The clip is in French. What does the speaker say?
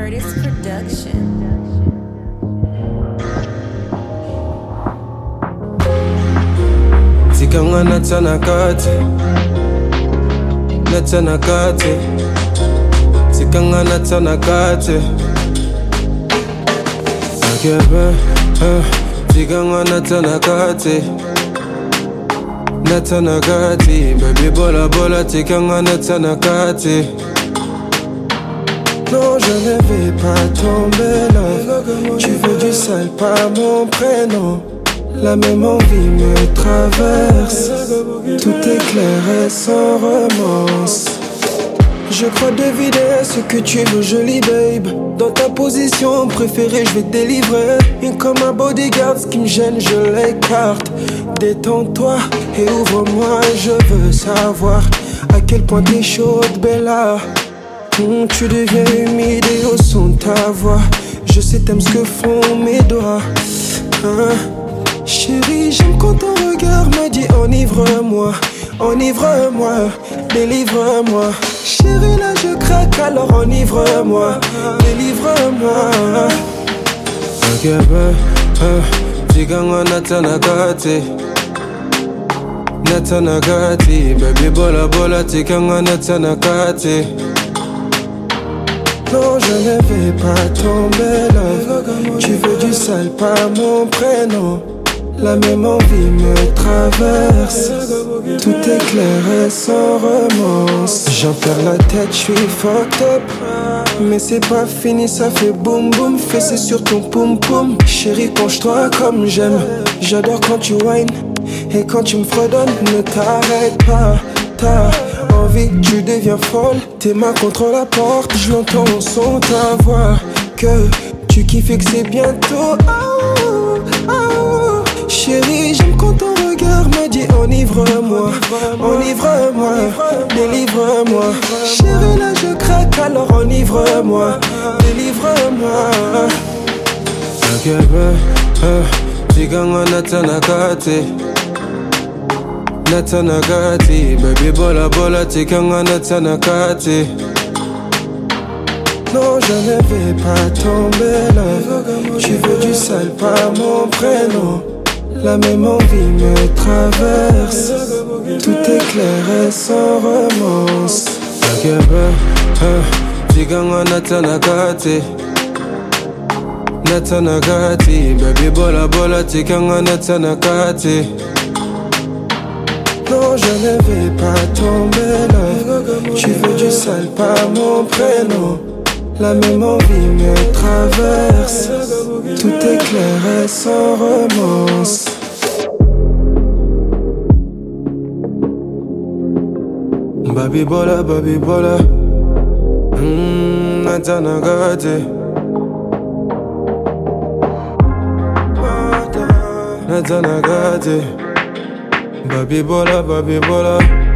Curtis Production. Zikanga natsanakate, natsanakate. Zikanga natsanakate. Akebe, zikanga natsanakate, natsanakate. Baby bola bola, zikanga natsanakate. Non, je ne vais pas tomber là. Tu veux du sale, pas mon prénom. La même envie me traverse. Tout est clair et sans romance. Je crois deviner ce que tu veux, jolie babe. Dans ta position préférée, je vais te délivrer. Et comme un bodyguard, ce qui me gêne, je l'écarte. Détends-toi et ouvre-moi, je veux savoir à quel point t'es chaude, Bella. Tu deviens humide et au son de ta voix. Je sais t'aimes ce que font mes doigts. Chérie, j'aime quand ton regard me dit enivre-moi, enivre-moi, délivre-moi. Chérie, là je craque, alors enivre-moi, délivre-moi. Akebe, zikanga natsanakate, natsanakate. Baby bola bola, zikanga natsanakate. Non, je ne vais pas tomber là. Tu veux du sale, pas mon prénom. La même envie me traverse. Tout est clair et sans romance. J'en perds la tête, je suis fucked up. Mais c'est pas fini, ça fait boum boum. Fessé sur ton poum poum. Chérie, penche-toi comme j'aime. J'adore quand tu whines et quand tu me fredonnes. Ne t'arrête pas, t'as envie, tu deviens folle. Tes mains contre la porte, je l'entends au son ta voix. Que tu kiffes et que c'est bientôt. Oh, oh, oh. Chérie, j'aime quand ton regard me dit enivre-moi, enivre-moi, délivre-moi. Chérie, là je craque, alors enivre-moi, délivre-moi. Akebe, zikanga natsanakate, natsanakate. Baby bola bola, zikanga natsanakate. Non, je ne vais pas tomber là. Tu veux du sale, pas mon prénom. La même envie me traverse. Tout est clair et sans romance. Akebe, zikanga natsanakate, natsanakate. Baby bola bola, zikanga natsanakate. Non, je ne vais pas tomber là. Tu veux du sale, pas mon prénom. La même envie me traverse. Tout est clair et sans romance. Baby bola, natsanakate, natsanakate. Baby bola.